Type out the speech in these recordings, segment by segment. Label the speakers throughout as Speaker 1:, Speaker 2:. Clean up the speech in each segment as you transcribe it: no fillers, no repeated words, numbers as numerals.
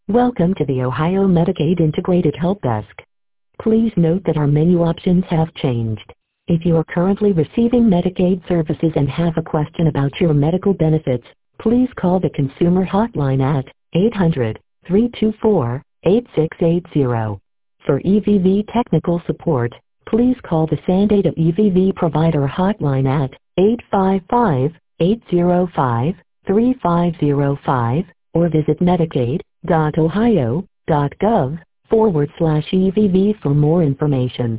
Speaker 1: Welcome to the Ohio Medicaid Integrated Help Desk. Please note that our menu options have changed. If you are currently receiving Medicaid services and have a question about your medical benefits, please call the consumer hotline at 800-324-8680. For EVV technical support, please call the Sandata EVV provider hotline at 855-805-3505 or visit medicaid.ohio.gov/EVV for more information.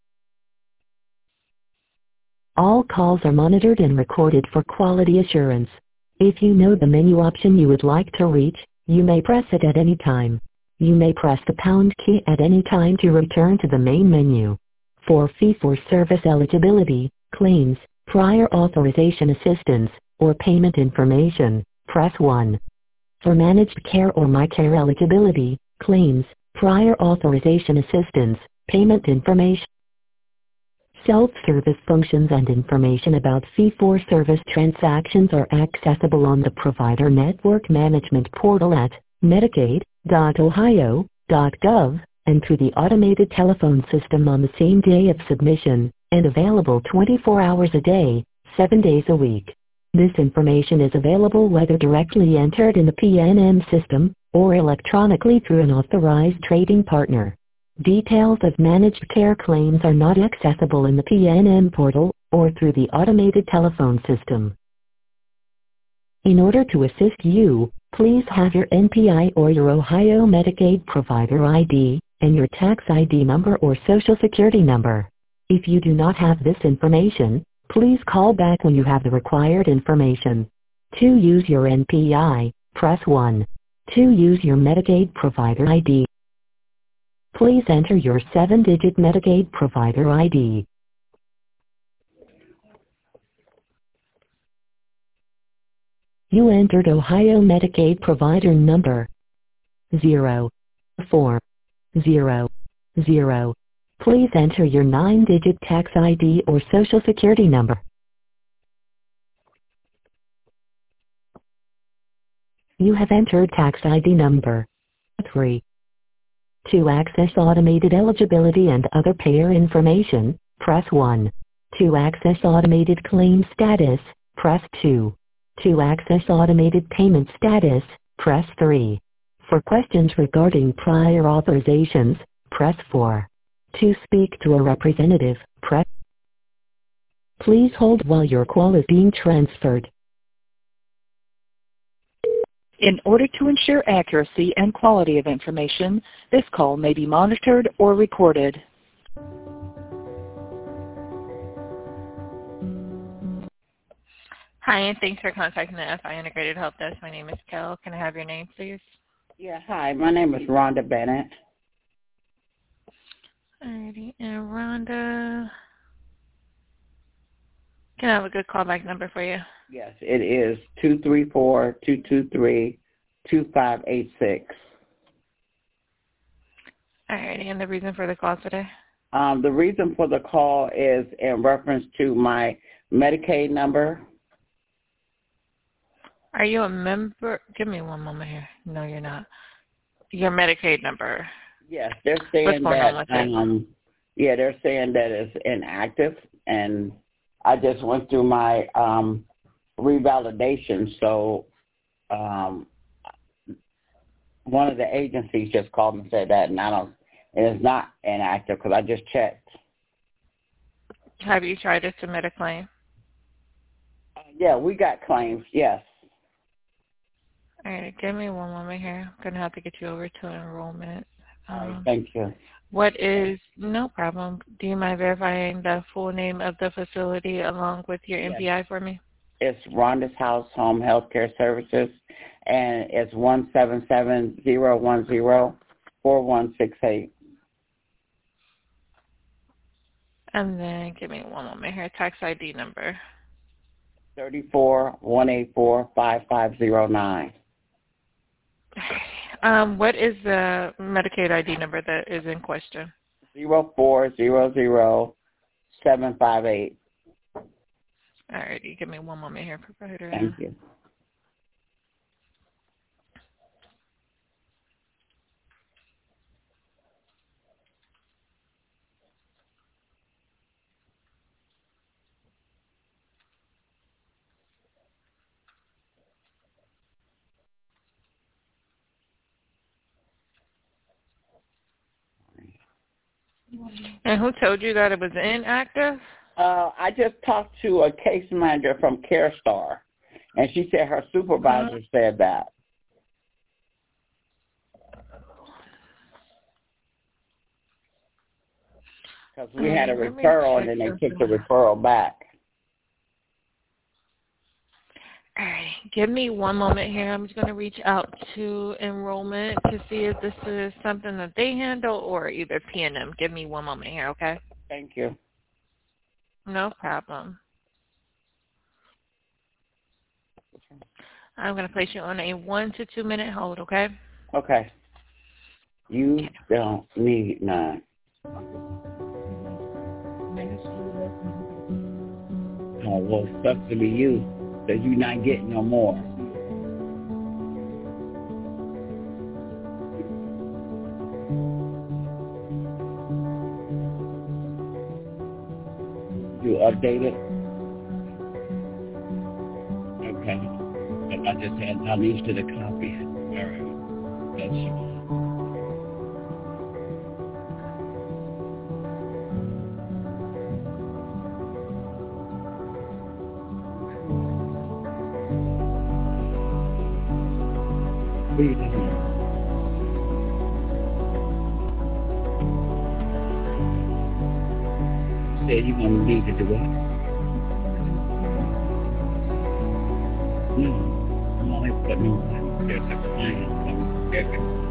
Speaker 1: All calls are monitored and recorded for quality assurance. If you know the menu option you would like to reach, you may press it at any time. You may press the pound key at any time to return to the main menu. For fee-for-service eligibility, claims, prior authorization assistance, or payment information, press 1. For managed care or MyCare eligibility, claims, prior authorization assistance, payment information, self-service functions and information about fee-for-service transactions are accessible on the Provider Network Management portal at medicaid.ohio.gov and through the automated telephone system on the same day of submission, and available 24 hours a day, 7 days a week. This information is available whether directly entered in the PNM system, or electronically through an authorized trading partner. Details of managed care claims are not accessible in the PNM portal, or through the automated telephone system. In order to assist you, please have your NPI or your Ohio Medicaid provider ID, and your tax ID number or Social Security number. If you do not have this information, please call back when you have the required information. To use your NPI, press 1. To use your Medicaid provider ID, please enter your 7-digit Medicaid provider ID. You entered Ohio Medicaid provider number 0400. Please enter your 9-digit tax ID or Social Security number. You have entered tax ID number 3. To access automated eligibility and other payer information, press 1. To access automated claim status, press 2. To access automated payment status, press 3. For questions regarding prior authorizations, press 4. To speak to a representative, press. Please hold while your call is being transferred. In order to ensure accuracy and quality of information, this call may be monitored or recorded.
Speaker 2: Hi, and thanks for contacting the FI Integrated Help Desk. My name is Kel. Can I have your name, please?
Speaker 3: Yeah, hi. My name is Rhonda Bennett.
Speaker 2: Alrighty, and Rhonda, can I have a good callback number for you?
Speaker 3: Yes, it is 234-223-2586.
Speaker 2: Alrighty, and the reason for the call today?
Speaker 3: The reason for the call is in reference to my Medicaid number.
Speaker 2: Are you a member? Give me one moment here. No, you're not. Your Medicaid number.
Speaker 3: Yes, they're saying that. They're saying that it's inactive, and I just went through my revalidation. So one of the agencies just called me and said that, and it's not inactive because I just checked.
Speaker 2: Have you tried to submit a claim?
Speaker 3: Yeah, we got claims. Yes.
Speaker 2: All right, give me one moment here. I'm going to have to get you over to enrollment.
Speaker 3: Thank you.
Speaker 2: No problem. Do you mind verifying the full name of the facility along with your NPI for me?
Speaker 3: It's Rhonda's House Home Healthcare Services, and it's 177-010-4168.
Speaker 2: And then give me one moment here. Tax ID number.
Speaker 3: 34-184-5509.
Speaker 2: What is the Medicaid ID number that is in question?
Speaker 3: 0400758.
Speaker 2: All righty. Give me one moment here, provider.
Speaker 3: Thank you.
Speaker 2: And who told you that it was inactive?
Speaker 3: I just talked to a case manager from CareStar, and she said her supervisor said that. Because we had a referral, and then they took the referral back.
Speaker 2: All right. Give me one moment here. I'm just going to reach out to enrollment to see if this is something that they handle or either P&M. Give me one moment here, okay?
Speaker 3: Thank you.
Speaker 2: No problem. I'm going to place you on a 1 to 2 minute hold, okay?
Speaker 3: Okay. You don't need none. Oh, well, it sucks to be you, because you're not getting no more. You update it? Okay. But I just had, I'm used to the copy. All right. That's what are you doing? You said you're going to need to do what? No. I'm only putting on. There's a client. There's a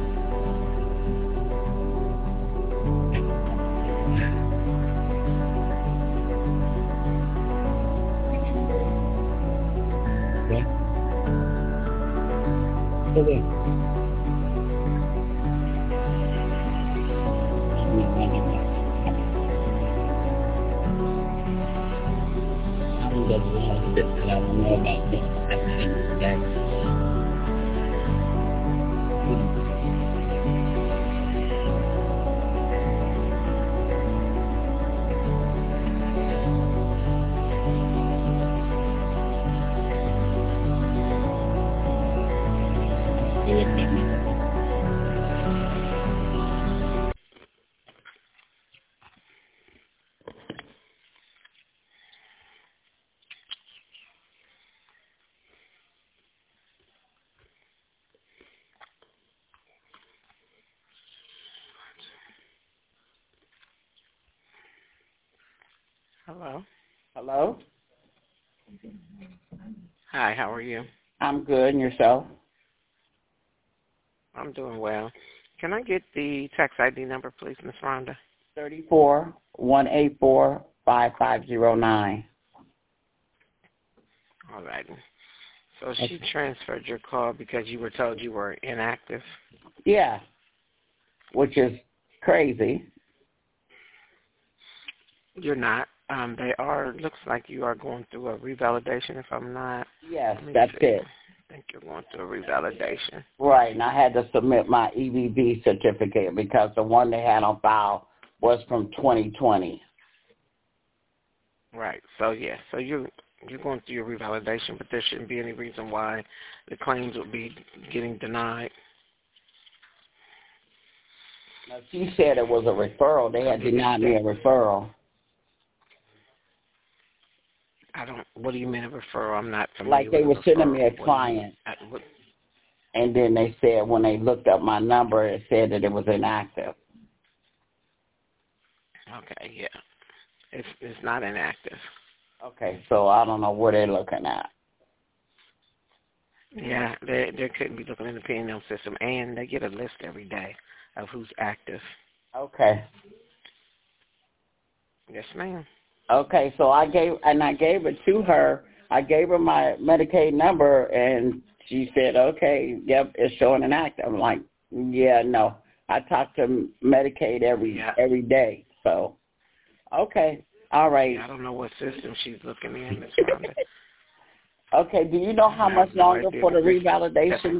Speaker 3: what? There's a lot of bits that I don't know about this. I've seen that.
Speaker 4: Hello.
Speaker 3: Hello?
Speaker 4: Hi, how are you?
Speaker 3: I'm good. And yourself?
Speaker 4: I'm doing well. Can I get the tax ID number, please, Miss Rhonda?
Speaker 3: 34-184-5509.
Speaker 4: All right. So she transferred your call because you were told you were inactive?
Speaker 3: Yeah, which is crazy.
Speaker 4: You're not. Looks like you are going through a revalidation, if I'm not.
Speaker 3: Yes, that's it.
Speaker 4: I think you're going through a revalidation.
Speaker 3: Right, and I had to submit my EVB certificate because the one they had on file was from 2020.
Speaker 4: Right. So, so you're going through your revalidation, but there shouldn't be any reason why the claims would be getting denied.
Speaker 3: Now, she said it was a referral. They had denied me a referral.
Speaker 4: What do you mean a referral? I'm not familiar
Speaker 3: like they
Speaker 4: with
Speaker 3: were sending me a client, and then they said when they looked up my number, it said that it was inactive.
Speaker 4: Okay, yeah. It's not inactive.
Speaker 3: Okay, so I don't know what they're looking at.
Speaker 4: Yeah, they couldn't be looking in the P&M system, and they get a list every day of who's active.
Speaker 3: Okay.
Speaker 4: Yes, ma'am.
Speaker 3: Okay, so I gave it to her. I gave her my Medicaid number, and she said, okay, yep, it's showing inactive. I'm like, yeah, no. I talk to Medicaid every day, so, okay, all right.
Speaker 4: Yeah, I don't know what system she's looking in, Ms. Rhonda.
Speaker 3: Okay, do you know how much longer for the revalidation?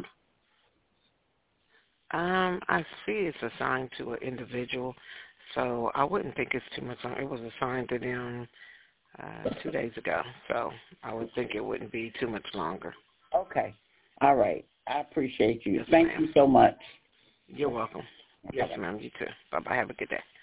Speaker 4: I see it's assigned to an individual, so I wouldn't think it's too much longer. It was assigned to them 2 days ago, so I would think it wouldn't be too much longer.
Speaker 3: Okay. All right. I appreciate you.
Speaker 4: Yes,
Speaker 3: Thank you so much.
Speaker 4: You're welcome. Yes, ma'am. You too. Bye-bye. Have a good day.